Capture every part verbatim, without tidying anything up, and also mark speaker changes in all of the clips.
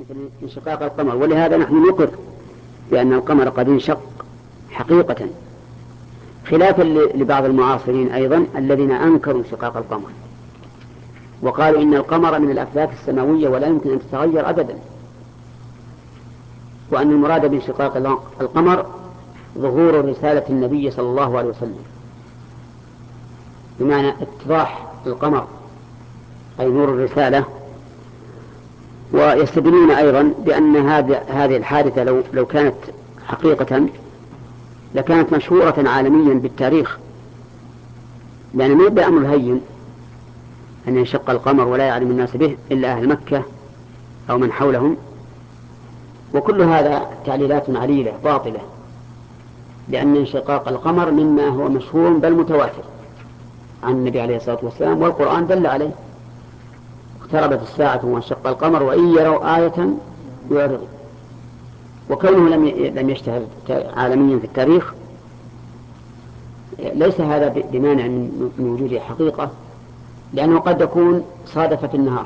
Speaker 1: مثل انشقاق القمر. ولهذا نحن نقر بأن القمر قد انشق حقيقة، خلافا لبعض المعاصرين أيضا الذين أنكروا انشقاق القمر وقالوا إن القمر من الأفلاك السماوية ولا يمكن أن تتغير أبدا، وأن المراد بانشقاق القمر ظهور رسالة النبي صلى الله عليه وسلم، بمعنى اتضاح القمر أي نور الرسالة. ويستدلون أيضا بأن هذه الحادثة لو, لو كانت حقيقة لكانت مشهورة عالميا بالتاريخ، لأن ما يبدأ أمر هين أن ينشق القمر ولا يعلم الناس به إلا أهل مكة أو من حولهم. وكل هذا تعليلات عليلة باطلة، لأن انشقاق القمر مما هو مشهور بل متواتر عن النبي عليه الصلاة والسلام، والقرآن دل عليه: اقتربت الساعة وانشق القمر وإن يروا آية يعرضوا. وكونه لم لم يشتهر عالميا في التاريخ ليس هذا بمانع من وجود حقيقة، لأنه قد يكون صادف في النهار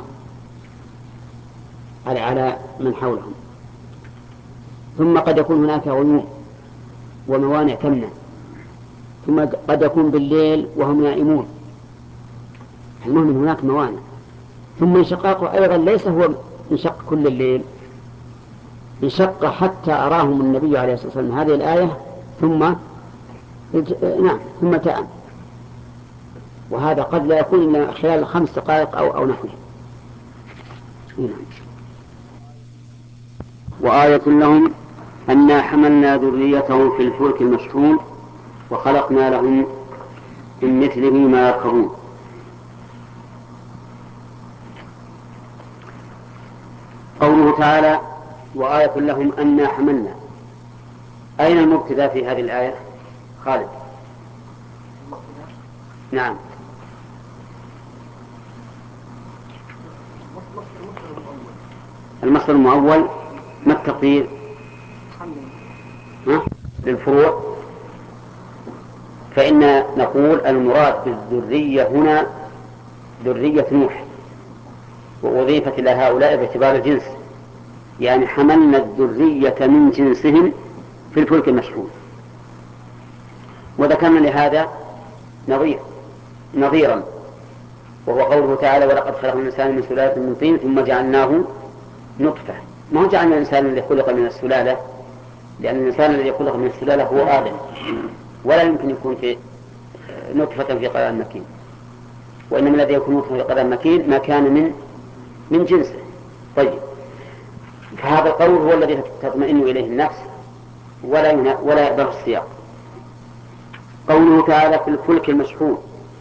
Speaker 1: على على من حولهم، ثم قد يكون هناك غيوم وموانع تمنع، ثم قد يكون بالليل وهم نائمون، المهم هناك موانع. ثم انشقاقه أيضا ليس هو انشق كل الليل، انشق حتى أراهم النبي عليه الصلاة والسلام هذه الآية ثم نعم ثم تأم، وهذا قد لا يكون إلا خلال خمس دقائق أو أو نحوه. نعم. وآية لهم أنا حملنا ذريتهم في الفلك المشحون وخلقنا لهم من مثله ما يركبون. قوله تعالى وآية لهم أنا حملنا، أين المبتدأ في هذه الآية؟ خالد. نعم. المصدر المؤول ما التقدير؟ للفروع. فإن نقول المراد بالذرية هنا ذرية نوح، وأضيفت إلى هؤلاء باعتبار الجنس، يعني حملنا الذرية من جنسهم في الفلك المشحون. وذكرنا لهذا نظير نظيرا وهو قوله تعالى ولقد خلقنا الإنسان من سلالة من طين ثم جعلناه نطفة. ما هو جعلنا الإنسان الذي خلق من السلالة، لأن الإنسان الذي خلق من السلالة هو آدم، ولا يمكن يكون في نطفة في قرار مكين، وإنما الذي يكون نطفة في قرار مكين ما كان من من جنسه. طيب، فهذا القول هو الذي تطمئن إليه النفس ولا ولا يقبل السياق. قوله تعالى في الفلك المشحون،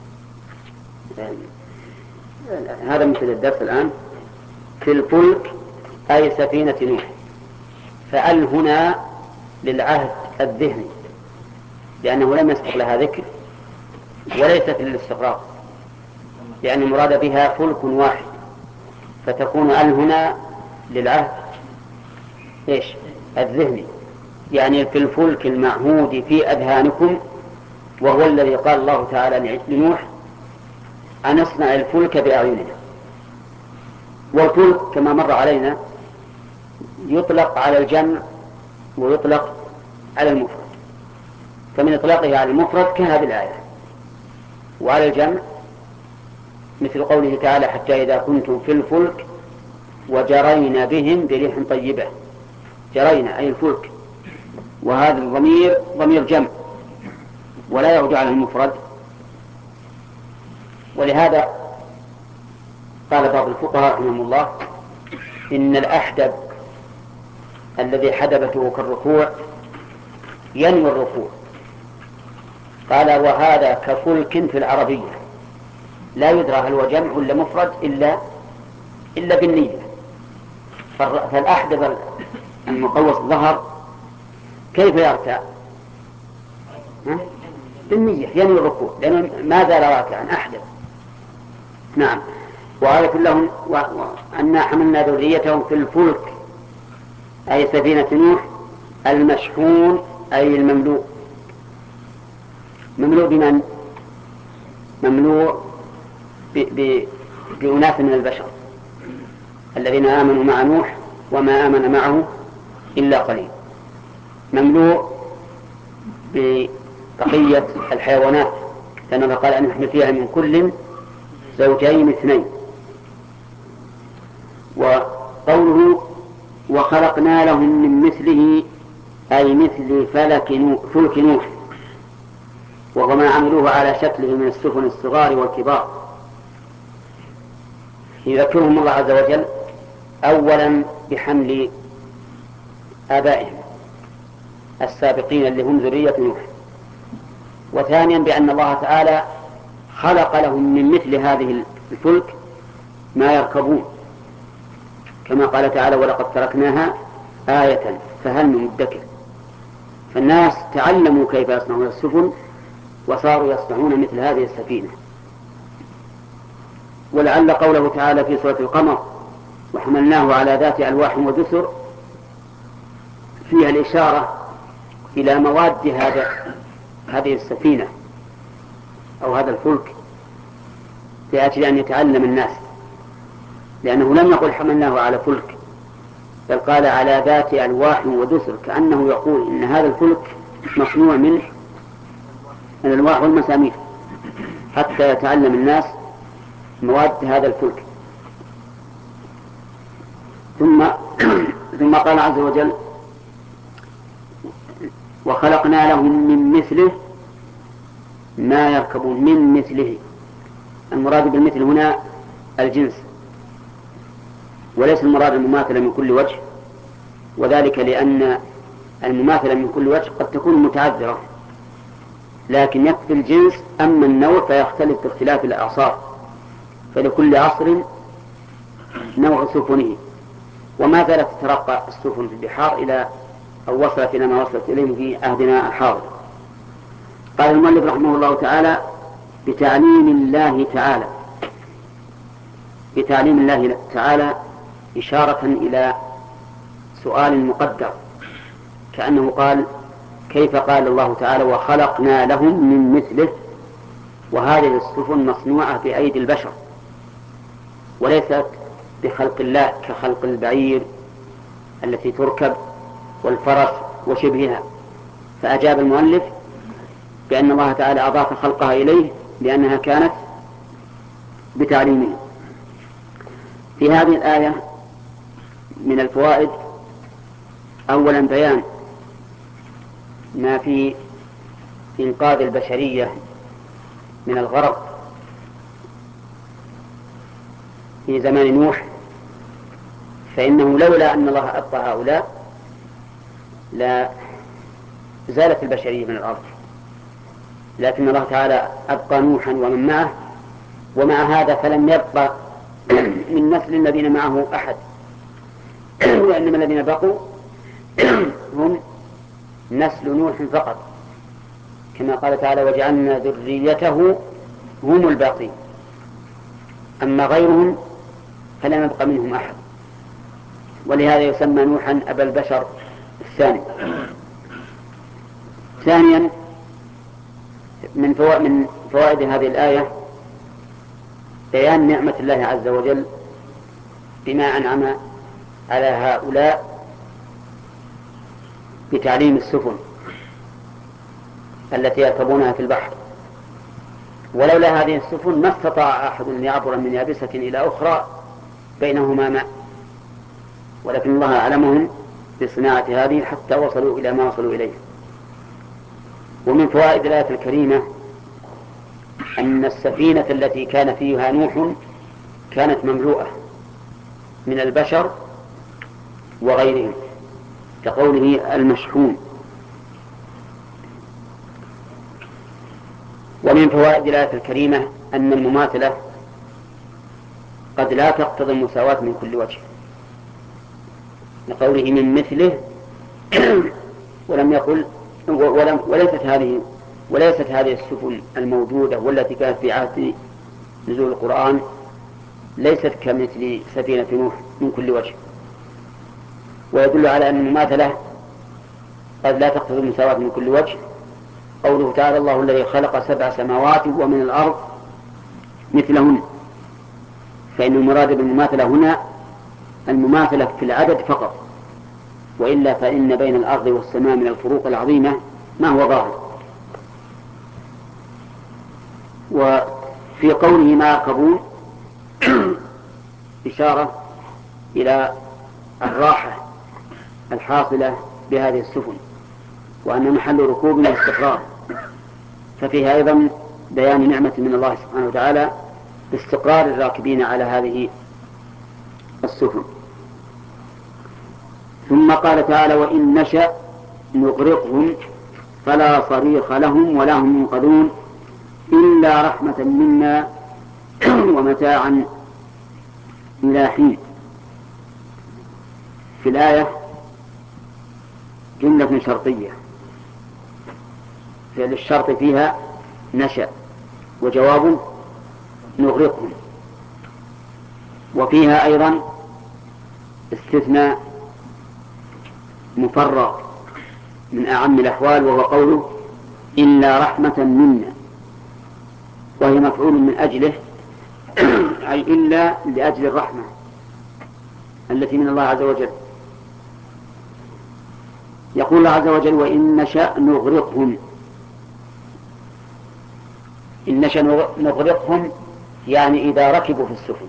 Speaker 1: هذا مثل الدرس الآن. في الفلك أي سفينة نوح، فأل هنا للعهد الذهني لأنه لم يسبق لها ذكر، وليست للاستغراق لأن المراد بها فلك واحد، فتكون أل هنا للعهد إيش الذهني، يعني في الفلك المعهود في أذهانكم، وهو الذي قال الله تعالى لنوح أن اصنع الفلك بأعيننا. والفلك كما مر علينا يطلق على الجمع ويطلق على المفرد، فمن إطلاقه على المفرد كهذه الآية، وعلى الجمع مثل قوله تعالى حتى إذا كنتم في الفلك وجرينا بهم بريح طيبة. جرينا أي الفلك، وهذا الضمير ضمير جمع ولا يعود على المفرد. ولهذا قال بعض الفقهاء رحمهم الله إن الأحدب الذي حدبته كالركوع ينوي الركوع. قال وهذا كفلك في العربية لا يدرى هل هو جمع ولا مفرد إلا إلا بالنية. فالأحدب المقوس الظهر كيف يركع؟ بالنية ينوي الركوع، لأنه ما زال راكعا أحدب. نعم. وآية لهم أنا حملنا ذريتهم في الفلك أي سفينة نوح المشحون أي المملوء. مملوء بمن؟ مملوء بأناس من البشر الذين آمنوا مع نوح وما آمن معه إلا قليل، مملوء ببقية الحيوانات، لأن الله قال أن نحن فيها من كل زوجين اثنين. وقوله وخلقنا لهم من مثله أي مثل فلك نوح فلك نوح، وهو ما عملوه على شكله من السفن الصغار والكبار. يذكرهم الله عز وجل أولا بحمل آبائهم السابقين اللي هم ذرية نوح، وثانيا بأن الله تعالى خلق لهم من مثل هذه الفلك ما يركبون، كما قال تعالى ولقد تركناها آية فهل من مدكر. فالناس تعلموا كيف يصنعون السفن وصاروا يصنعون مثل هذه السفينة. ولعل قوله تعالى في سورة القمر وحملناه على ذات ألواح ودسر فيها الإشارة إلى مواد هذا هذه السفينة أو هذا الفلك لأجل أن يتعلم الناس، لأنه لم يقل حملناه على فلك بل قال على ذات ألواح ودسر، كأنه يقول إن هذا الفلك مصنوع من الألواح والمسامير حتى يتعلم الناس مواد هذا الفلك. ثم ثم قال عز وجل وخلقنا لهم من مثله ما يركبون. من مثله المراد بالمثل هنا الجنس، وليس المراد المماثلة من كل وجه، وذلك لأن المماثلة من كل وجه قد تكون متعذرة، لكن يكفي الجنس. أما النوع فيختلف باختلاف الأعصار، فلكل عصر نوع سفنه، وما زالت تترقى السفن في البحار إلى أو وصلت إلى ما وصلت إليه في عهدنا الحاضر. قال المؤلف رحمه الله تعالى بتعليم الله تعالى، بتعليم الله تعالى إشارة إلى سؤال مقدر، كأنه قال كيف قال الله تعالى وخلقنا لهم من مثله، وهذه السفن مصنوعة بأيدي البشر وليست بخلق الله كخلق البعير التي تركب والفرس وشبهها. فأجاب المؤلف بأن الله تعالى أضاف خلقها إليه لأنها كانت بتعليمه. في هذه الآية من الفوائد أولا بيان ما في إنقاذ البشرية من الغرق في زمان نوح، فإنه لولا أن الله أبقى هؤلاء لا زالت البشرية من الأرض، لكن الله تعالى أبقى نوحا ومن معه، ومع هذا فلم يبقى من نسل الذين معه أحد، وإنما الذين بقوا هم نسل نوح فقط، كما قال تعالى وجعلنا ذريته هم الباقين، أما غيرهم فلم يبقى منهم أحد، ولهذا يسمى نوحا أبا البشر الثاني. ثانيا من فوائد هذه الآية بيان نعمة الله عز وجل بما أنعم على هؤلاء بتعليم السفن التي يركبونها في البحر، ولولا هذه السفن ما استطاع أحد أن يعبر من يابسة إلى أخرى بينهما ماء، ولكن الله أعلمهم بصناعة هذه حتى وصلوا إلى ما وصلوا إليه. ومن فوائد الآية الكريمة أن السفينة التي كان فيها نوح كانت مملوءة من البشر وغيرهم، كقوله المشحون. ومن فوائد الآية الكريمة أن المماثلة قد لا تقتضي المساواة من كل وجه، لقوله من مثله ولم يقل ولم وليست هذه وليست هذه السفن الموجودة والتي كانت في عهد نزول القرآن ليست كمثل سفينة نوح من كل وجه، ويدل على أن المماثلة قد لا تقتضي المساواة من كل وجه قوله تعالى الله الذي خلق سبع سماوات ومن الأرض مثلهن، فإن المراد بالمماثلة هنا المماثلة في العدد فقط، وإلا فإن بين الأرض والسماء من الفروق العظيمة ما هو ظاهر. وفي قوله ما يركبون إشارة إلى الراحة الحاصلة بهذه السفن، وأن محل ركوب الاستقرار، ففيها أيضا بيان نعمة من الله سبحانه وتعالى باستقرار الراكبين على هذه السفن. ثم قال تعالى وإن نشأ نغرقهم فلا صريخ لهم ولا هم ينقذون إلا رحمة منا ومتاعا إلى حين. في الآية جملة شرطية فعل الشرط فيها نشأ وجواب نغرقهم، وفيها أيضا استثناء مفرغ من أعم الأحوال وهو قوله إلا رحمة منا، وهي مفعول من أجله أي إلا لأجل الرحمة التي من الله عز وجل. يقول الله عز وجل وإن نشأ نغرقهم، إن نشأ نغرقهم يعني إذا ركبوا في السفن،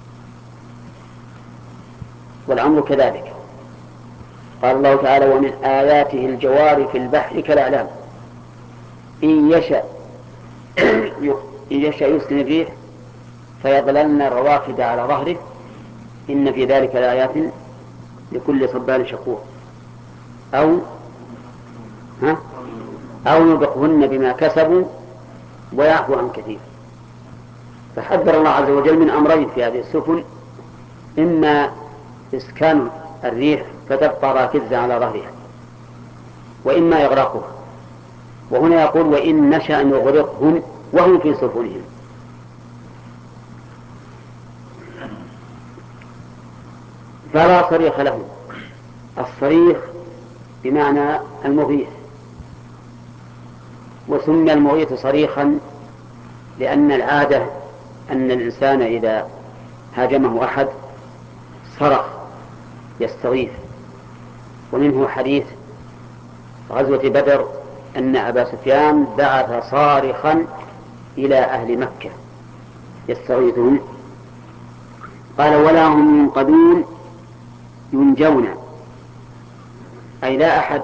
Speaker 1: والأمر كذلك. قال الله تعالى ومن آياته الجوار في البحر كالأعلام إن يشأ إن يشأ يسكن الريح فيظللن رواكد على ظهره إن في ذلك لآيات لكل صبار شكور. أو ها أو يذقهن بما كسبوا ويعفو عن كثير. فحذر الله عز وجل من أمرين في هذه السفن، إما إسكان الريح فتبقى راكزة على ظهرها، وإما إغراقها. وهنا يقول وإن نشأ نغرقهم وهم في سفنهم. فلا صريخ لهم، الصريخ بمعنى المغيث، وسمي المغيث صريخا لأن العادة أن الإنسان إذا هاجمه أحد صرخ يستغيث. ومنه حديث غزوة بدر أن أبا سفيان بعث صارخا إلى أهل مكة يستغيثهم، قال ولا هم ينقذون ينجون، أي لا أحد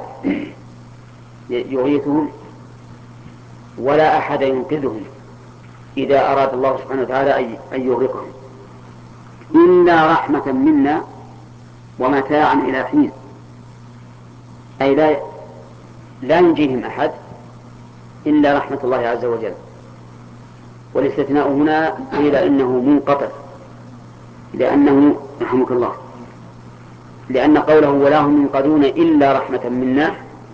Speaker 1: يغيثهم ولا أحد ينقذهم إذا أراد الله سبحانه وتعالى أن يغرقهم، إلا رحمة منا ومتاعا إلى حين، أي لا لا ينجيهم أحد إلا رحمة الله عز وجل. والاستثناء هنا قيل إنه منقطع، لأنه رحمك الله لأن قوله ولا هم ينقذون إلا رحمة منا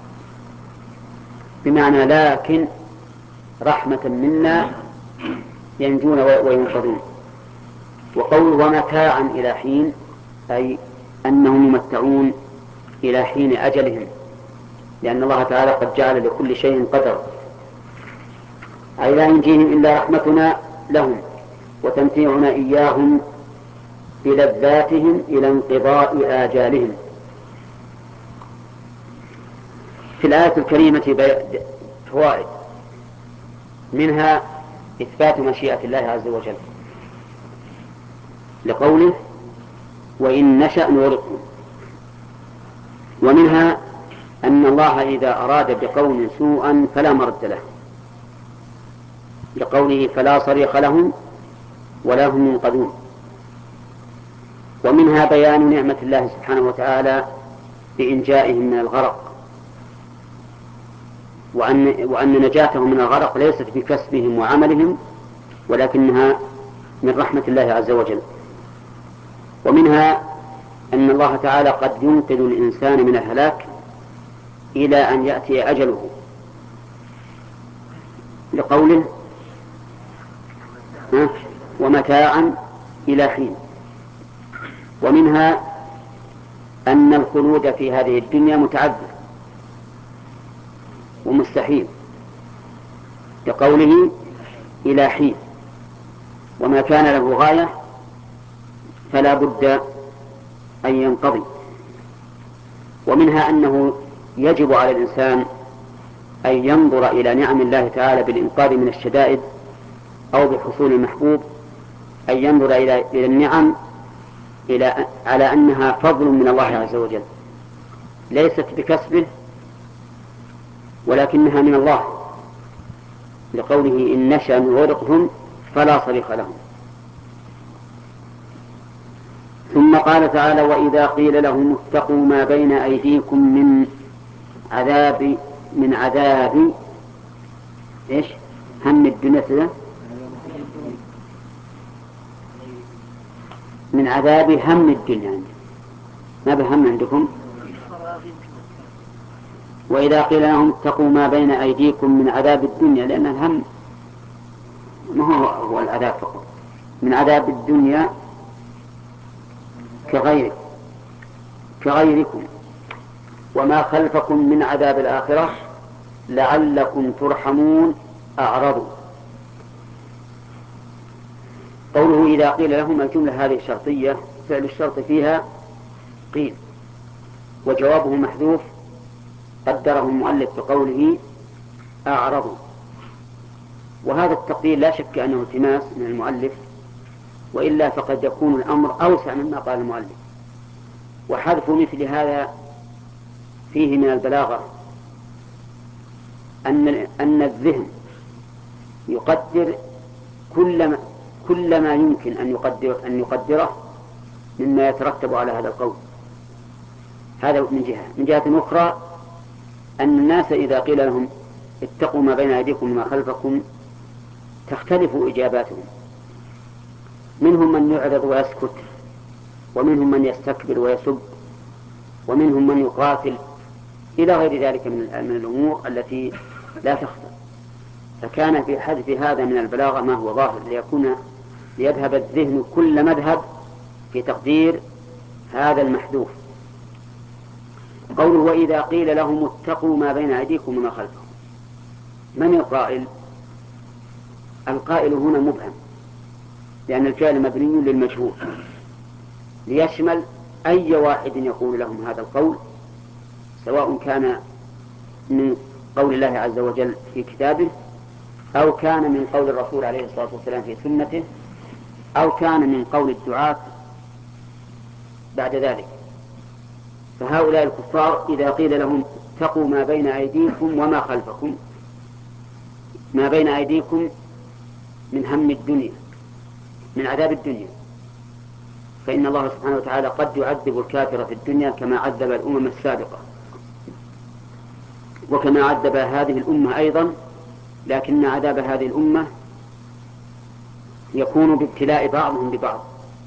Speaker 1: بمعنى لكن رحمة منا ينجون وينقذون. وقوله ومتاعا إلى حين أي أنهم يمتعون إلى حين أجلهم، لأن الله تعالى قد جعل لكل شيء قدر، أي لا ينجيهم إلا رحمتنا لهم وتمتيعنا إياهم بلذاتهم إلى انقضاء آجالهم. في الآية الكريمة فوائد، منها إثبات مشيئة الله عز وجل لقوله وإن نشأ نغرقهم، ومنها أن الله إذا أراد بقوم سوءا فلا مرد له لقوله فلا صريخ لهم ولا هم ينقذون. ومنها بيان نعمة الله سبحانه وتعالى بإنجائهم من الغرق، وأن, وأن نجاتهم من الغرق ليست بكسبهم وعملهم ولكنها من رحمة الله عز وجل. ومنها أن الله تعالى قد ينقذ الإنسان من الهلاك إلى أن يأتي أجله لقوله ومتاعا إلى حين. ومنها أن الخلود في هذه الدنيا متعذر ومستحيل لقوله إلى حين، وما كان له غاية فلا بد أن ينقضي. ومنها أنه يجب على الإنسان أن ينظر إلى نعم الله تعالى بالإنقاذ من الشدائد أو بحصول المحبوب، أن ينظر إلى إلى النعم إلى على أنها فضل من الله عز وجل، ليست بكسبه ولكنها من الله، لقوله إن نشأ نغرقهم فلا صريخ لهم. ثم قال تعالى وإذا قيل لهم اتقوا ما بين أيديكم من عذاب من عذاب إيش هم الدنيا من عذاب هم الدنيا عندكم. ما بهم عندكم؟ وإذا قيل لهم اتقوا ما بين أيديكم من عذاب الدنيا، لأن الهم ما هو هو العذاب فقط، من عذاب الدنيا كغير كغيركم وما خلفكم من عذاب الآخرة لعلكم ترحمون أعرضوا. قوله إذا قيل لهم الجملة هذه شرطية، فعل الشرط فيها قيل، وجوابه محذوف قدره المؤلف بقوله أعرضوا. وهذا التقدير لا شك أنه التماس من المؤلف، وإلا فقد يكون الأمر أوسع مما قال المؤلف. وحذف مثل هذا فيه من البلاغة أن أن الذهن يقدر كل ما كل ما يمكن أن يقدر أن يقدره مما يترتب على هذا القول. هذا من جهة. من جهة أخرى أن الناس إذا قيل لهم اتقوا ما بين أيديكم وما خلفكم تختلف إجاباتهم، منهم من يعرض ويسكت، ومنهم من يستكبر ويسب، ومنهم من يقاتل، إلى غير ذلك من الأمور التي لا تخفى. فكان في حذف هذا من البلاغة ما هو ظاهر ليكون ليذهب الذهن كل مذهب في تقدير هذا المحذوف. قوله وإذا قيل لهم اتقوا ما بين أيديكم وما خلفكم، من القائل؟ القائل هنا مبهم، لأن الفعل مبني للمجهول ليشمل أي واحد يقول لهم هذا القول، سواء كان من قول الله عز وجل في كتابه، أو كان من قول الرسول عليه الصلاة والسلام في سنته، أو كان من قول الدعاة بعد ذلك. فهؤلاء الكفار إذا قيل لهم اتقوا ما بين أيديكم وما خلفكم، ما بين أيديكم من هم الدنيا، من عذاب الدنيا، فإن الله سبحانه وتعالى قد يعذب الكافر في الدنيا كما عذب الأمم السابقة، وكما عذب هذه الأمة أيضا، لكن عذاب هذه الأمة يكون بابتلاء بعضهم ببعض،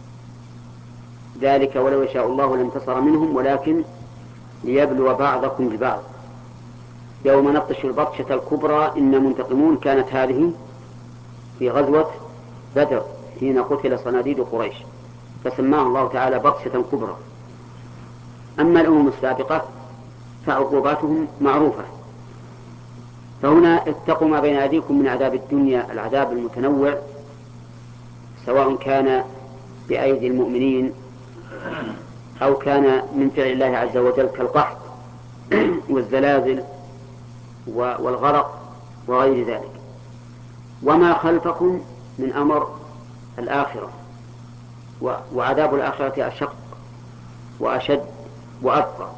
Speaker 1: ذلك ولو يشاء الله لانتصر منهم ولكن ليبلو بعضكم ببعض. يوم نبطش البطشة الكبرى إن منتقمون، كانت هذه في غزوة بدر حين قتل صناديد قريش، فسماه الله تعالى بطشة كبرى. أما الأمم السابقة فعقوباتهم معروفة. فهنا اتقوا ما بين أيديكم من عذاب الدنيا، العذاب المتنوع، سواء كان بأيدي المؤمنين أو كان من فعل الله عز وجل كالقحط والزلازل والغرق وغير ذلك. وما خلفكم من أمر الآخرة، وعذاب الآخرة أشق وأشد وأبقى.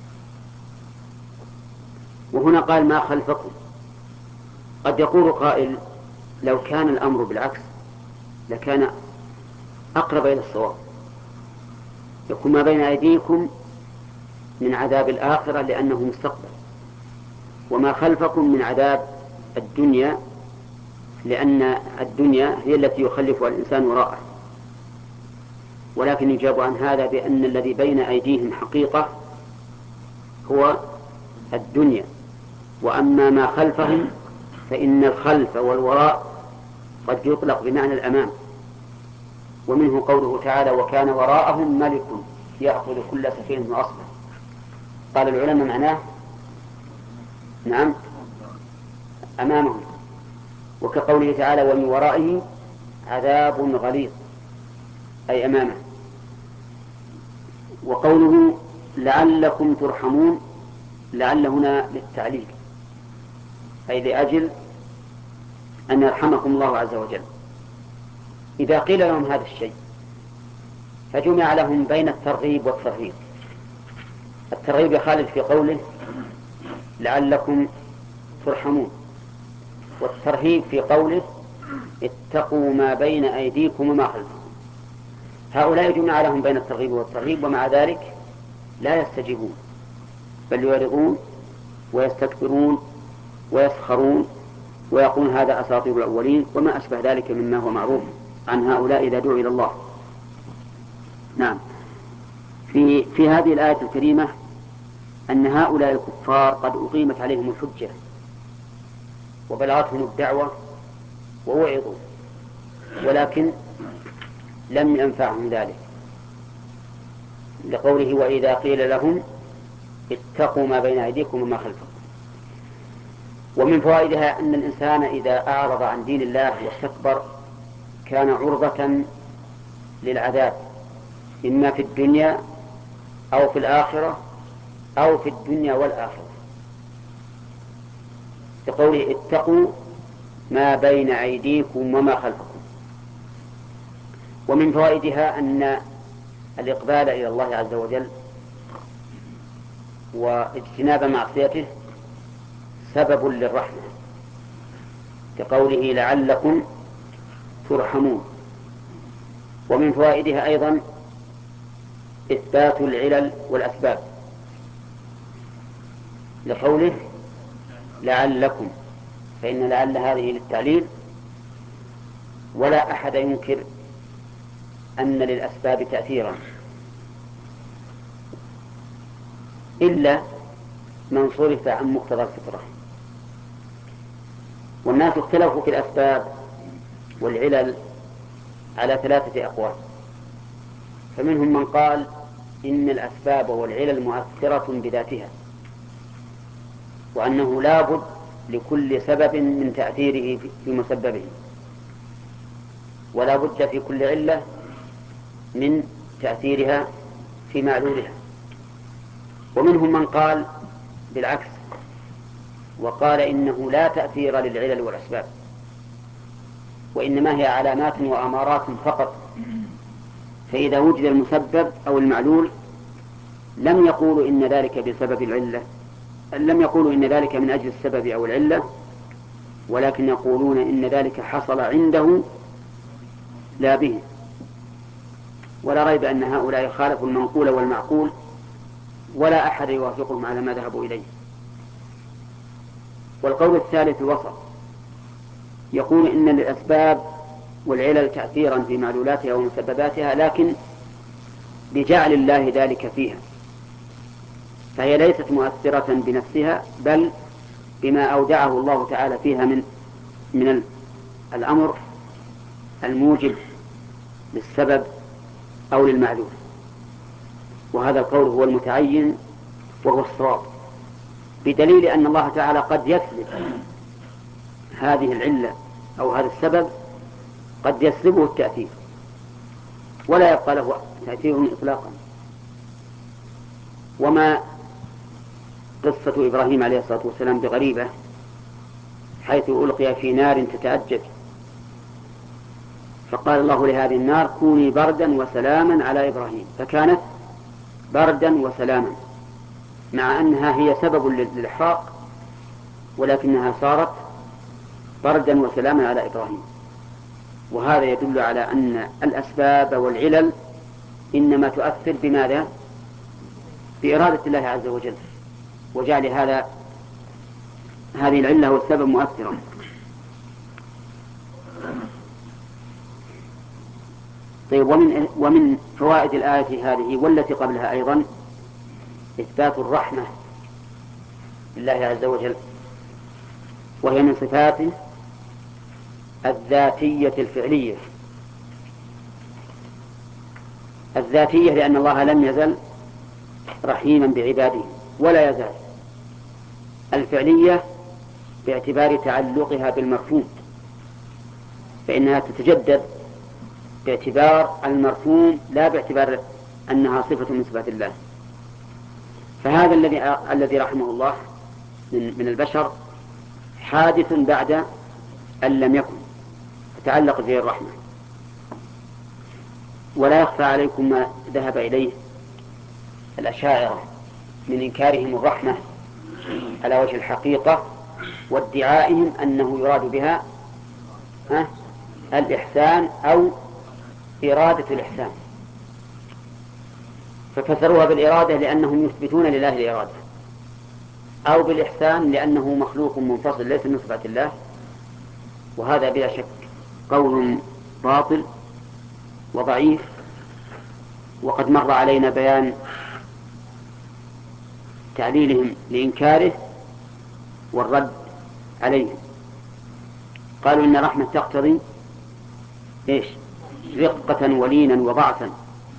Speaker 1: وهنا قال ما خلفكم. قد يقول قائل لو كان الأمر بالعكس لكان أقرب إلى الصواب، يكون ما بين أيديكم من عذاب الآخرة لأنه مستقبل، وما خلفكم من عذاب الدنيا لأن الدنيا هي التي يخلفها الإنسان وراءه. ولكن يجاب عن هذا بأن الذي بين أيديهم حقيقة هو الدنيا، وأما ما خلفهم فإن الخلف والوراء قد يطلق بمعنى الأمام. ومنه قوله تعالى وكان وراءهم ملك يأخذ كل سفينة غصبا. قال العلماء معناه نعم أمامهم، وكقوله تعالى ومن ورائه عذاب غليظ أي أمامه. وقوله لعلكم ترحمون، لعل هنا للتعليل، أي لأجل أن يرحمكم الله عز وجل. إذا قيل لهم هذا الشيء فجمع لهم بين الترغيب والترهيب. الترغيب يا خالد في قوله لعلكم ترحمون، والترهيب في قوله اتقوا ما بين أيديكم وما خلفكم. هؤلاء جمع لهم بين الترغيب والترهيب، ومع ذلك لا يستجيبون، بل يعرضون ويستكبرون ويسخرون ويقولون هذا أساطير الأولين وما أشبه ذلك مما هو معروف عن هؤلاء إذا دعوا إلى الله. نعم. في, في هذه الآية الكريمة أن هؤلاء الكفار قد أقيمت عليهم الحجة وبلغتهم الدعوة ووعظوا، ولكن لم ينفعهم ذلك، لقوله وإذا قيل لهم اتقوا ما بين أيديكم وما خلفكم. ومن فوائدها أن الإنسان إذا أعرض عن دين الله واستكبر كان عرضة للعذاب، إما في الدنيا أو في الآخرة أو في الدنيا والآخرة، لقوله اتقوا ما بين أيديكم وما خلفكم. ومن فوائدها أن الإقبال إلى الله عز وجل واجتناب معصيته سبب للرحمة، كقوله لعلكم ترحمون. ومن فوائدها أيضا إثبات العلل والأسباب، لقوله لعلكم، فإن لعل هذه للتعليل، ولا أحد ينكر أن للأسباب تأثيرا إلا من صرف عن مقتضى الفطرة. والناس اختلفوا في الأسباب والعلل على ثلاثة أقوال، فمنهم من قال إن الأسباب والعلل مؤثرة بذاتها، وأنه لا بد لكل سبب من تأثيره في مسببه، ولا بد في كل علة من تأثيرها في معلولها. ومنهم من قال بالعكس، وقال إنه لا تأثير للعلل والأسباب، وإنما هي علامات وأمارات فقط، فإذا وجد المسبب أو المعلول لم يقولوا إن ذلك بسبب العلة، لم يقولوا إن ذلك من أجل السبب أو العلة، ولكن يقولون إن ذلك حصل عنده لا به. ولا ريب أن هؤلاء خالفوا المنقول والمعقول، ولا أحد يوافقهم على ما ذهبوا إليه. والقول الثالث الوسط، يقول إن للأسباب والعلل تأثيرا في معلولاتها ومسبباتها، لكن بجعل الله ذلك فيها، فهي ليست مؤثرة بنفسها، بل بما أودعه الله تعالى فيها من من الأمر الموجب للسبب أو للمعلول. وهذا القول هو المتعين وهو الصواب، بدليل أن الله تعالى قد يسلب هذه العلة أو هذا السبب، قد يسلبه التأثير ولا يبقى له تأثير إطلاقا. وما قصة إبراهيم عليه الصلاة والسلام بغريبة، حيث ألقي في نار تتأجج، فقال الله لهذه النار كوني بردا وسلاما على إبراهيم، فكانت بردا وسلاما، مع أنها هي سبب للإحراق، ولكنها صارت بردا وسلاما على إبراهيم. وهذا يدل على أن الأسباب والعلل إنما تؤثر بماذا؟ بإرادة الله عز وجل، وجعل هذا هذه العلة والسبب مؤثرا. طيب، ومن, ومن فوائد الآية هذه والتي قبلها أيضا إثبات الرحمة لله عز وجل، وهي من صفاته الذاتية الفعلية. الذاتية لأن الله لم يزل رحيما بعباده ولا يزال. الفعلية باعتبار تعلقها بالمرفوض، فإنها تتجدد باعتبار المرفوض لا باعتبار أنها صفة من صفات الله. فهذا الذي الذي رحمه الله من من البشر حادث بعد أن لم يكن، فتعلق به الرحمة. ولا يخفى عليكم ما ذهب إليه الأشاعرة من إنكارهم الرحمة على وجه الحقيقة وادعائهم أنه يراد بها الإحسان أو إرادة الإحسان، ففسروها بالإرادة لأنهم يثبتون لله الإرادة، أو بالإحسان لأنه مخلوق منفصل ليس من صفات الله. وهذا بلا شك قول باطل وضعيف، وقد مر علينا بيان تعليلهم لإنكاره والرد عليهم. قالوا إن الرحمة تقتضي إيش؟ رقة ولينا وضعفا،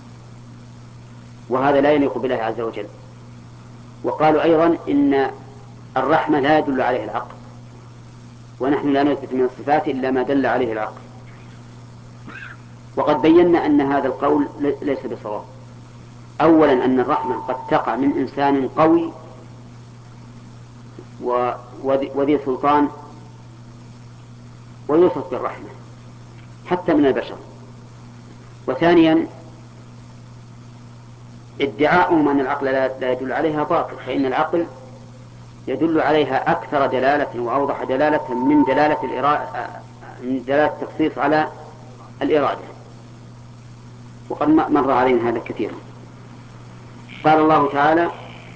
Speaker 1: وهذا لا يليق بالله عز وجل. وقالوا أيضا إن الرحمة لا يدل عليه العقل، ونحن لا نثبت من الصفات إلا ما دل عليه العقل. وقد بينا أن هذا القول ليس بصواب. أولا أن الرحمة قد تقع من إنسان قوي وذي سلطان ويوصف بالرحمة حتى من البشر. وثانيا ادعاؤهم أن العقل لا يدل عليها باطل، فإن العقل يدل عليها أكثر دلالة وأوضح دلالة من دلالة الإرادة، من دلالة التخصيص على الإرادة، وقد مر علينا هذا كثيرا. قال الله تعالى: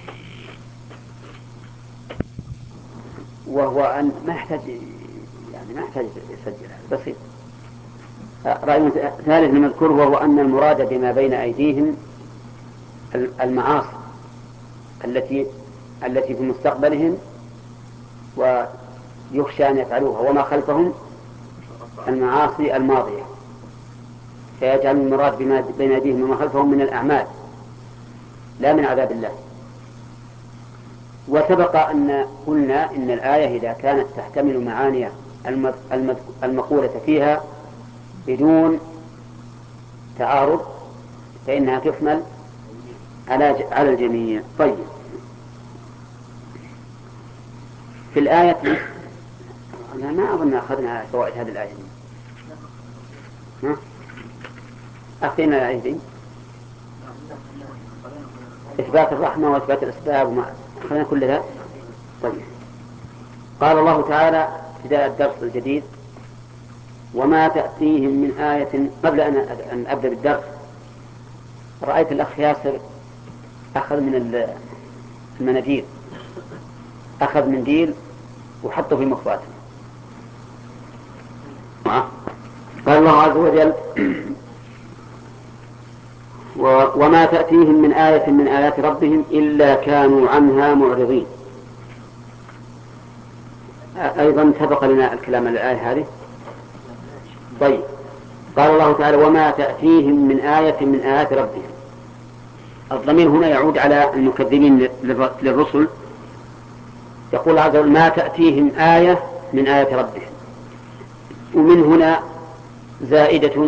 Speaker 1: وهو أن ما يحتاج يعني ما يحتاج يسجل، بسيط. رأي ثالث نذكره، وهو أن المراد بما بين أيديهم المعاصي التي التي في مستقبلهم ويخشى أن يفعلوها، وما خلفهم المعاصي الماضية، فيجعل المراد بما بين أيديهم وما خلفهم من الأعمال لا من عذاب الله. وسبق أن قلنا إن الآية إذا كانت تحتمل معاني المقولة فيها بدون تعارض فإنها تحمل على الجميع. طيب، في الآية أنا ما أظن أخذنا فوائد هذه الآية دي. ها؟ أخذنا الآية دي إثبات الرحمة وإثبات الأسباب وما أخذنا كل ذا. طيب، قال الله تعالى ابتداء الدرس الجديد: وما تأتيهم من آية. قبل أن أبدأ بالدرس، رأيت الأخ ياسر أخذ من المناديل، أخذ منديل وحطه في مخباته. قال الله عز وجل: وما تأتيهم من آية من آيات ربهم إلا كانوا عنها معرضين. أيضا سبق لنا الكلام عن الآية هذه. طيب، قال الله تعالى: وما تأتيهم من آية من آيات ربهم. الضمير هنا يعود على المكذبين للرسل. يقول عز وجل: ما تأتيهم آية من آيات ربهم، ومن هنا زائدة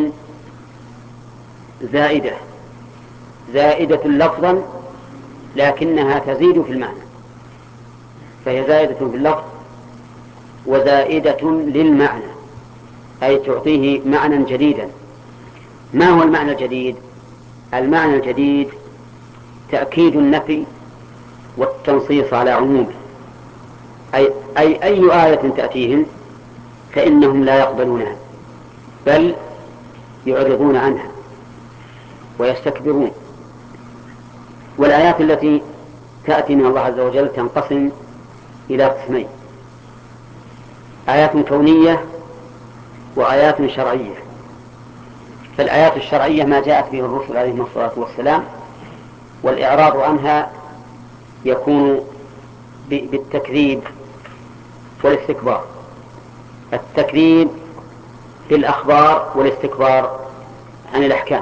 Speaker 1: زائدة زائدة لفظا لكنها تزيد في المعنى، فهي زائدة في اللفظ وزائدة للمعنى، أي تعطيه معنى جديدا. ما هو المعنى الجديد؟ المعنى الجديد تأكيد النفي والتنصيص على عمومه، أي أي, أي آية تأتيهم فإنهم لا يقبلونها بل يعرضون عنها ويستكبرون. والآيات التي تأتي من الله عز وجل تنقسم إلى قسمين: آيات كونية وآيات شرعية. فالآيات الشرعية ما جاءت به الرسل عليهم الصلاة والسلام، والإعراض عنها يكون بالتكذيب والاستكبار. التكذيب بالأخبار والاستكبار عن الأحكام.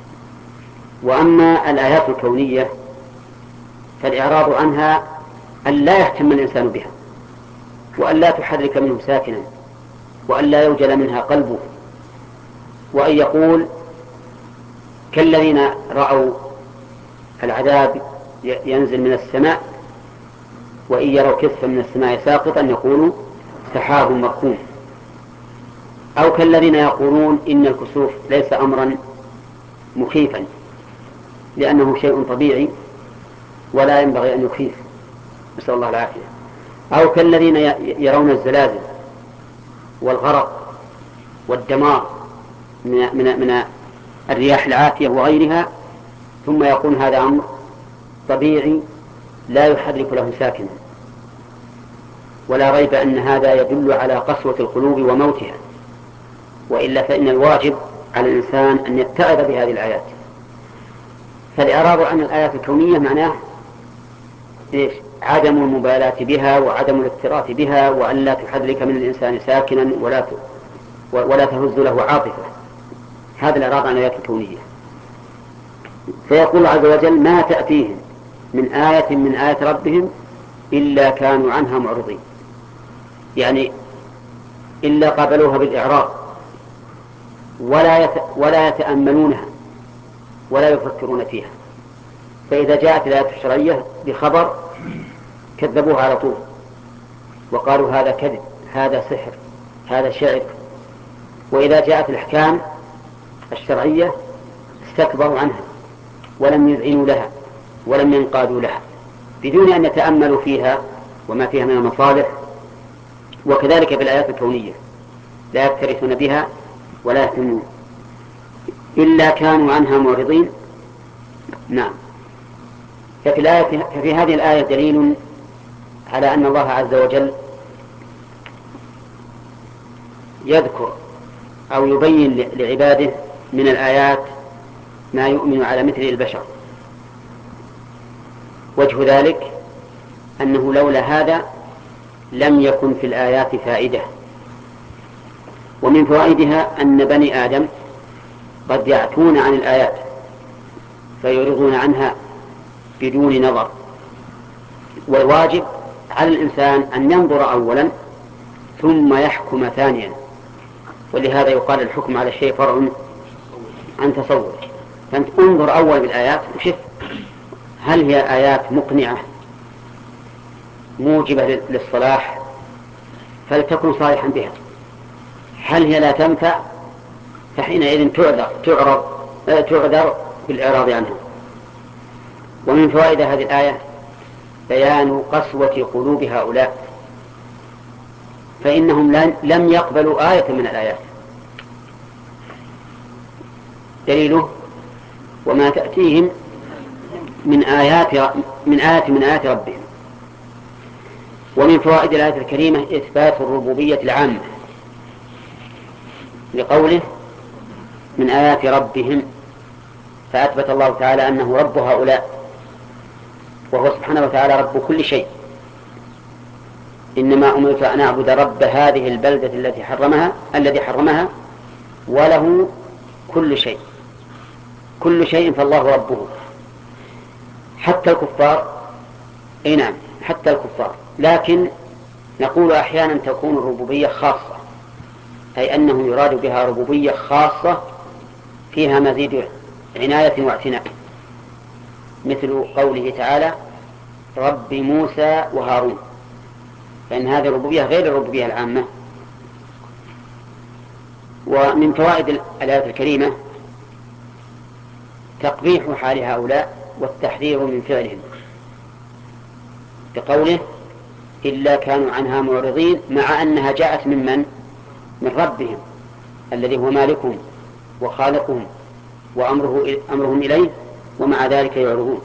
Speaker 1: وأما الآيات الكونية فالإعراض عنها أن لا يهتم الإنسان بها، وأن لا تحرك منه ساكنا، وأن لا يوجل منها قلبه، وأن يقول كالذين رأوا العذاب ينزل من السماء، وإن يروا كسفا من السماء ساقطا يقولوا سحاب مركوم. أو كالذين يقولون إن الكسوف ليس أمرا مخيفا لأنه شيء طبيعي ولا ينبغي أن يخيف، نسأل الله العافية. أو كالذين يرون الزلازل والغرق والدمار من, من, من الرياح العاتية وغيرها، ثم يقول هذا أمر طبيعي لا يحرك له ساكنا، ولا ريب أن هذا يدل على قسوة القلوب وموتها، وإلا فإن الواجب على الإنسان أن يتعظ بهذه الآيات. فالإعراض عن الآيات الكونية معناه إيش؟ عدم المبالاة بها وعدم الاكتراث بها، وأن لا تحرك من الإنسان ساكنا ولا ولا تهز له عاطفة. هذا الإعراض عن الآيات الكونية. فيقول عز وجل ما تأتيهم من آية من آيات ربهم إلا كانوا عنها معرضين، يعني إلا قابلوها بالإعراض ولا ولا يتأملونها ولا يفكرون فيها. فإذا جاءت الآيات الشرعية بخبر كذبوها على طول وقالوا هذا كذب، هذا سحر، هذا شعر. وإذا جاءت الأحكام الشرعية استكبروا عنها ولم يذعنوا لها ولم ينقادوا لها بدون أن يتأملوا فيها وما فيها من المصالح. وكذلك بالآيات الكونية لا يكترثون بها ولا يهتمون، إلا كانوا عنها معرضين. نعم. ففي, الآية ففي هذه الآية دليل على أن الله عز وجل يذكر أو يبين لعباده من الآيات ما يؤمن على مثل البشر. وجه ذلك أنه لولا هذا لم يكن في الآيات فائدة. ومن فوائدها أن بني آدم قد يعتون عن الآيات فيعرضون عنها بدون نظر، والواجب على الإنسان أن ينظر أولا ثم يحكم ثانيا. ولهذا يقال الحكم على الشيء فرع عن تصور. فأنت انظر أول بالآيات وشف هل هي آيات مقنعة موجبة للصلاح فلتكن صالحا بها، هل هي لا تنفع فحينئذ تعذر تعرض تعذر بالإعراض عنها. ومن فوائد هذه الآية بيان قسوة قلوب هؤلاء، فإنهم لم يقبلوا آية من الآيات. دليله وما تأتيهم من آيات من آية من آيات ربهم. ومن فوائد الآية الكريمة إثبات الربوبية العامة لقوله من آيات ربهم، فأثبت الله تعالى أنه رب هؤلاء وهو سبحانه وتعالى رب كل شيء. إنما أمرت أن أعبد رب هذه البلدة التي حرمها الذي حرمها وله كل شيء، كل شيء فالله ربه، حتى الكفار. أي نعم حتى الكفار. لكن نقول أحيانا تكون الربوبية خاصة، أي أنه يراد بها ربوبية خاصة فيها مزيد عناية واعتناء، مثل قوله تعالى رب موسى وهارون، فإن هذه الربوبية غير الربوبية العامة. ومن فوائد الآية الكريمة تقبيح حال هؤلاء والتحذير من فعلهم بقوله إلا كانوا عنها معرضين، مع أنها جاءت من من؟ من ربهم الذي هو مالكهم وخالقهم وأمره أمرهم إليه، ومع ذلك يعرضون.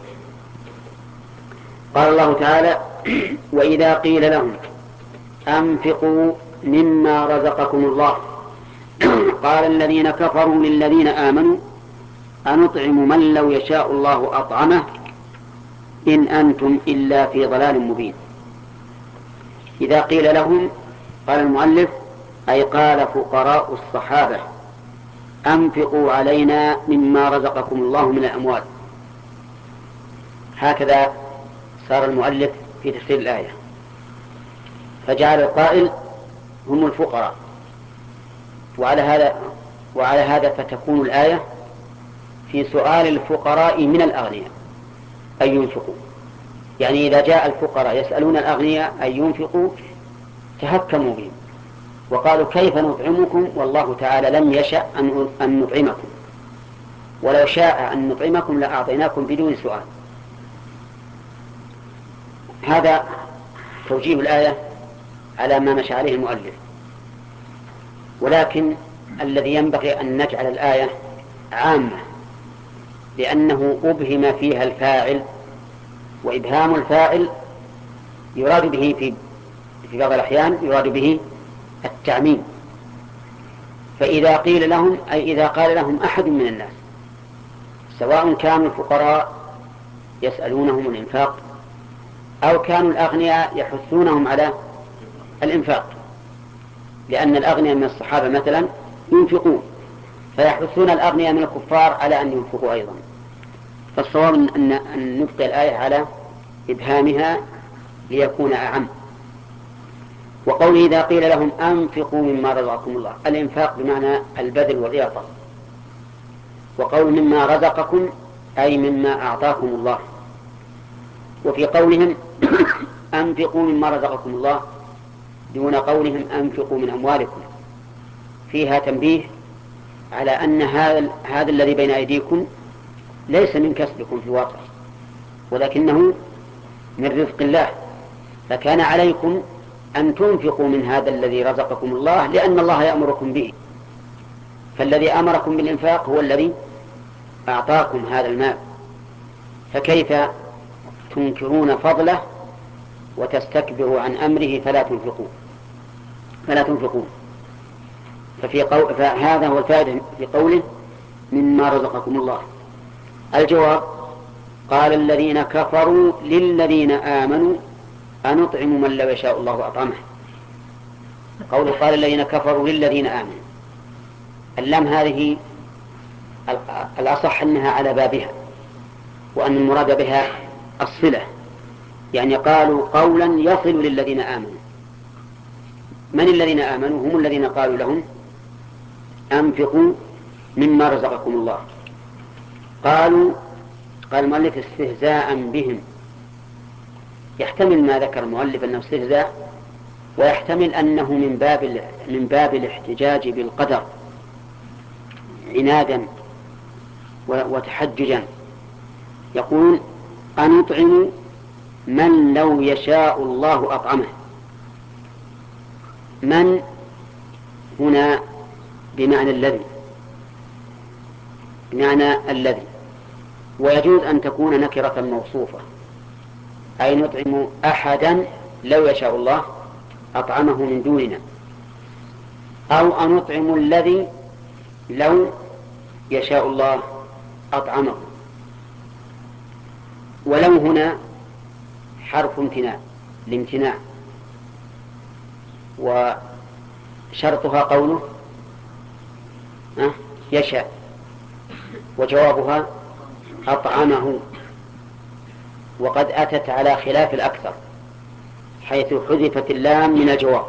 Speaker 1: قال الله تعالى وإذا قيل لهم أنفقوا مما رزقكم الله قال الذين كفروا للذين آمنوا أنطعم من لو يشاء الله أطعمه إن أنتم إلا في ضلال مبين. إذا قيل لهم قال المؤلف أي قال فقراء الصحابة أنفقوا علينا مما رزقكم الله من الأموال. هكذا صار المؤلف في تفسير الآية، فجعل القائل هم الفقراء، وعلى هذا وعلى هذا فتكون الآية في سؤال الفقراء من الأغنياء، أن ينفقوا. يعني إذا جاء الفقراء يسألون الأغنياء أن ينفقوا تهكموا بهم وقالوا كيف نطعمكم والله تعالى لم يشأ أن نطعمكم، ولو شاء أن نطعمكم لأعطيناكم بدون سؤال. هذا توجيه الآية على ما مشى عليه المؤلف. ولكن الذي ينبغي أن نجعل الآية عامة، لأنه أبهم فيها الفاعل، وإبهام الفاعل يراد به في في بعض الأحيان يراد به التعميم. فإذا قيل لهم أي إذا قال لهم أحد من الناس، سواء كانوا الفقراء يسألونهم الإنفاق أو كانوا الأغنياء يحثونهم على الإنفاق، لأن الأغنياء من الصحابة مثلا ينفقون فيحثون الأغنياء من الكفار على أن ينفقوا أيضا. فالصواب أن, أن نبقي الآية على إبهامها ليكون أعم. وقوله إذا قيل لهم أنفقوا مما رزقكم الله، الإنفاق بمعنى البذل والإعطاء، وقول مما رزقكم أي مما أعطاكم الله. وفي قولهم أنفقوا مما رزقكم الله دون قولهم أنفقوا من أموالكم فيها تنبيه على أن هذا, هذا الذي بين أيديكم ليس من كسبكم في الواقع، ولكنه من رزق الله، فكان عليكم أن تنفقوا من هذا الذي رزقكم الله لأن الله يأمركم به. فالذي أمركم بالإنفاق هو الذي أعطاكم هذا المال، فكيف تنكرون فضله وتستكبروا عن أمره فلا تنفقون فلا تنفقون ففي قو... فهذا هو الفائدة في قوله مما رزقكم الله. الجواب قال الذين كفروا للذين آمنوا أنطعم من لو يشاء الله أطعمه. قوله قال الذين كفروا للذين آمنوا، اللام هذه الأصح أنها على بابها، وأن المراد بها الصلة، يعني قالوا قولا يصل للذين آمنوا. من الذين آمنوا؟ هم الذين قالوا لهم أنفقوا مما رزقكم الله. قالوا قال المؤلف استهزاء بهم، يحتمل ما ذكر المؤلف أنه استهزاء، ويحتمل أنه من باب من باب الاحتجاج بالقدر عنادا وتحججا. يقول أنطعم من لو يشاء الله أطعمه. من هنا بمعنى الذي بمعنى الذي ويجوز أن تكون نكرة موصوفة، أي نطعم أحدا لو يشاء الله أطعمه من دوننا، أو أنطعم الذي لو يشاء الله أطعمه. ولو هنا حرف امتناع لامتناع، وشرطها قوله يشاء، وجوابها أطعمه، وقد أتت على خلاف الأكثر حيث حذفت اللام من الجواب،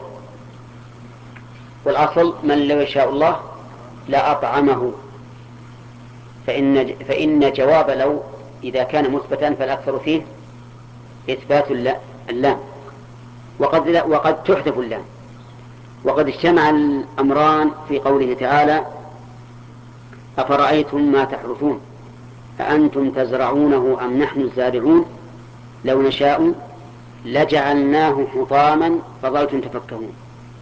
Speaker 1: والأصل من لو يشاء الله لأطعمه. فإن, فإن جواب لو إذا كان مثبتا فالأكثر فيه إثبات اللام، وقد, وقد تحذف اللام. وقد اجتمع الأمران في قوله تعالى أفرأيتم ما تحرثون أأنتم تزرعونه أم نحن الزارعون لو نشاء لجعلناه حطاما فظلتم تفكهون.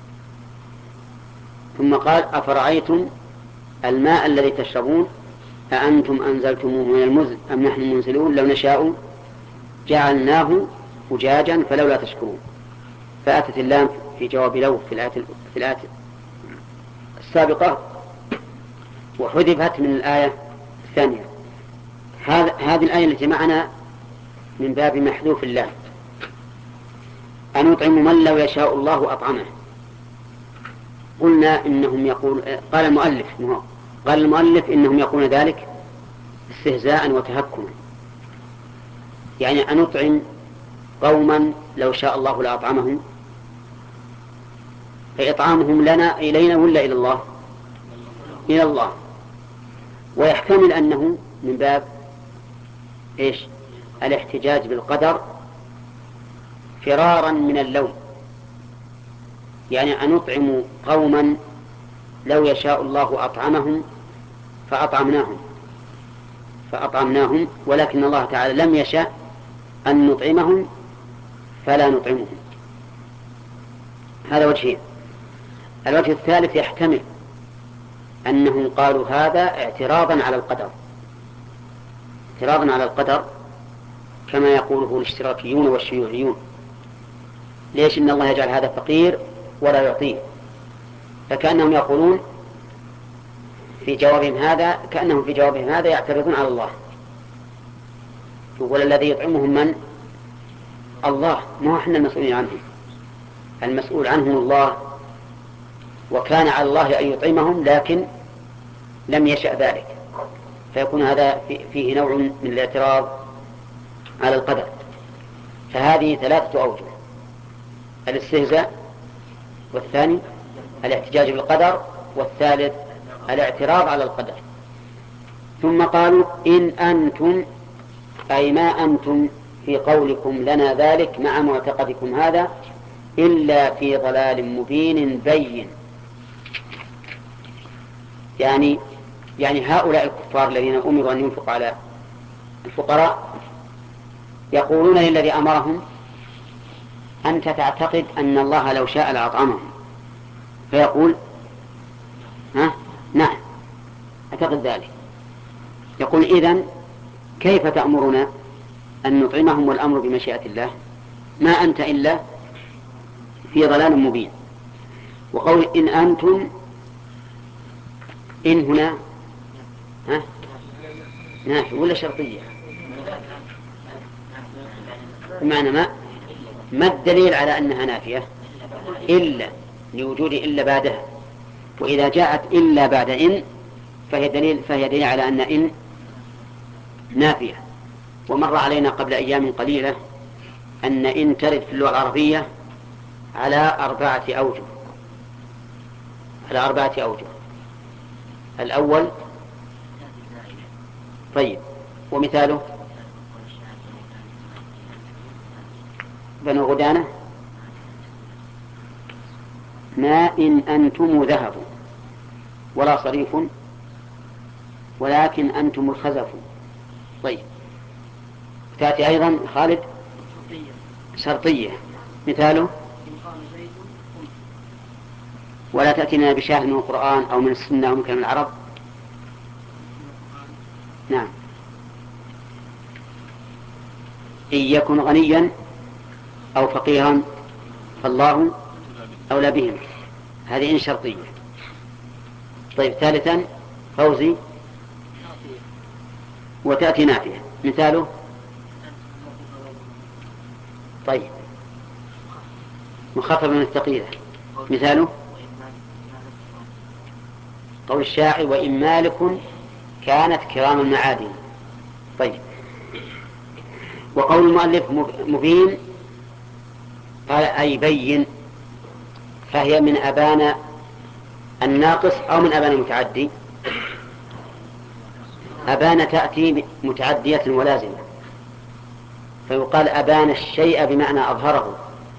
Speaker 1: ثم قال أفرأيتم الماء الذي تشربون أأنتم أنزلتموه من المزن أم نحن المنزلون لو نشاء جعلناه أجاجا فلولا تشكرون. فأتت اللام في جواب لو في الآية في الآية السابقة، وحذفت من الآية الثانية. هذه الآية التي معنا من باب محذوف اللام. أنطعم من لو يشاء الله أطعمه. قلنا إنهم يقول قال المؤلف قال المؤلف إنهم يقولون ذلك استهزاء وتهكما، يعني أنطعم قوما لو شاء الله لأطعمهم، فإطعامهم لنا إلينا ولا إلى الله؟ إلى الله. ويحتمل أنه من باب إيش؟ الاحتجاج بالقدر فرارا من اللوم، يعني أن نطعم قوما لو يشاء الله أطعمهم فأطعمناهم فأطعمناهم ولكن الله تعالى لم يشاء أن نطعمهم فلا نطعمهم. هذا وجهين. الوجه الثالث يحتمل أنهم قالوا هذا اعتراضا على القدر، اعتراضا على القدر كما يقوله الاشتراكيون والشيوعيون. ليش إن الله يجعل هذا فقير ولا يعطيه؟ فكأنهم يقولون في جوابهم هذا كأنهم في جوابهم هذا يعترضون على الله. يقول الذي يطعمهم من؟ الله، ما احنا المسؤولين عنهم، المسؤول عنهم الله، وكان على الله أن يطعمهم لكن لم يشأ ذلك، فيكون هذا فيه نوع من الاعتراض على القدر. فهذه ثلاثة أوجه: الاستهزاء، والثاني الاحتجاج بالقدر، والثالث الاعتراض على القدر. ثم قالوا إن أنتم أي ما أنتم في قولكم لنا ذلك مع معتقدكم هذا إلا في ضلال مبين بين. يعني يعني هؤلاء الكفار الذين أمروا أن ينفقوا على الفقراء يقولون للذي أمرهم أنت تعتقد أن الله لو شاء لأطعمهم، فيقول ها نعم أعتقد ذلك. يقول إذن كيف تأمرنا أن نطعمهم والأمر بمشيئة الله؟ ما أنت إلا في ضلال مبين. وقول إن أنتم، إن هنا ها نافي ولا شرطية؟ بمعنى ما ما الدليل على أنها نافية؟ إلا، لوجود إلا بعدها، وإذا جاءت إلا بعد إن فهي دليل, فهي دليل على أن إن نافية. ومر علينا قبل أيام قليلة أن إن ترد في اللغة العربية على أربعة أوجه على أربعة أوجه. الأول طيب، ومثاله بنو غدانة ما إن أنتم ذهب ولا صريف ولكن أنتم الخزف. طيب، تأتي أيضا خالد شرطية، مثاله ولا تأتينا بشاهد من القرآن أو من السنة أو من كلام العرب. نعم، إن يكن غنيا أو فقيرا فالله أولى بهم، هذه إن شرطية. طيب، ثالثا فوزي وتأتي نافية، مثاله طيب مخفف من الثقيلة، مثاله قول الشاعر وإن مالك كانت كرام المعادن. طيب، وقول المؤلف مبين قال أي بين، فهي من أبان الناقص أو من أبان المتعدي. أبان تأتي متعدية ولازمة، فيقال أبان الشيء بمعنى أظهره،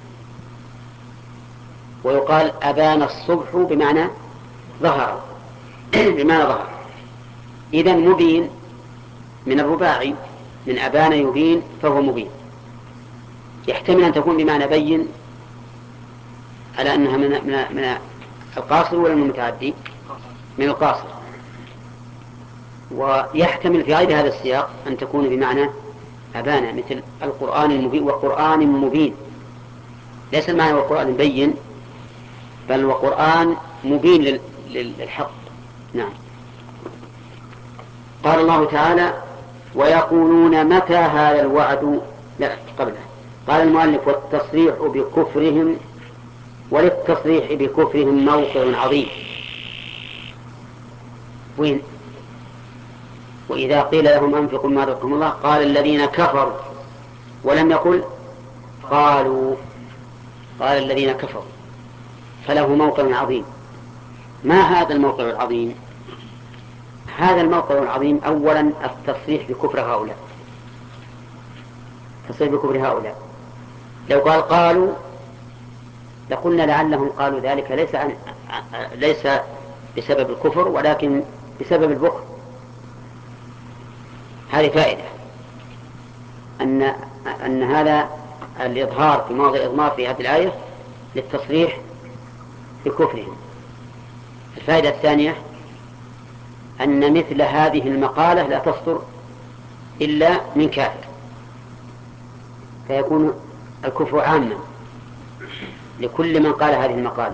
Speaker 1: ويقال أبان الصبح بمعنى ظهر بمعنى ظهر. إذن مبين من الرباعي، من أبان يبين فهو مبين. يحتمل أن تكون بمعنى بين على أنها من, من, من القاصر ولا من المتعدي؟ من القاصر. ويحتمل في غير هذا السياق أن تكون بمعنى أبان، مثل القرآن المبين وقرآن مبين. ليس المعنى والقرآن بين، بل وقرآن مبين للحق. نعم. قال الله تعالى ويقولون متى هذا الوعد. لا قبله قال المؤلف والتصريح بكفرهم، وللتصريح بكفرهم موقع عظيم. وين؟ وإذا قيل لهم أنفقوا ما رزقكم الله قال الذين كفروا، ولم يقل قالوا، قال الذين كفروا، فله موقع عظيم. ما هذا الموقع العظيم؟ هذا الموقع العظيم أولا التصريح بكفر هؤلاء، تصير بكفر هؤلاء. لو قال قالوا لقلنا لعلهم قالوا ذلك ليس عن ليس بسبب الكفر ولكن بسبب البخل. هذه فائدة أن أن هذا الإظهار في موضع الإضمار في هذه الآية للتصريح بكفرهم. الفائدة الثانية أن مثل هذه المقالة لا تصدر إلا من كافر، فيكون الكفر عاما لكل من قال هذه المقالة.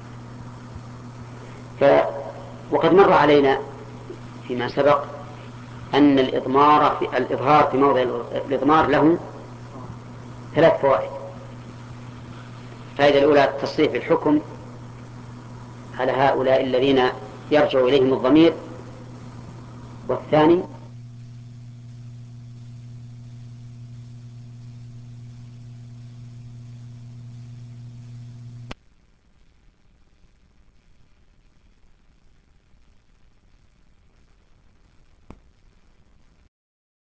Speaker 1: ف... وقد مر علينا فيما سبق أن الإضمار في الإظهار في موضع الإضمار له ثلاث فوائد. الفائدة الأولى التصريح بالحكم على هؤلاء الذين يرجع إليهم الضمير، والثاني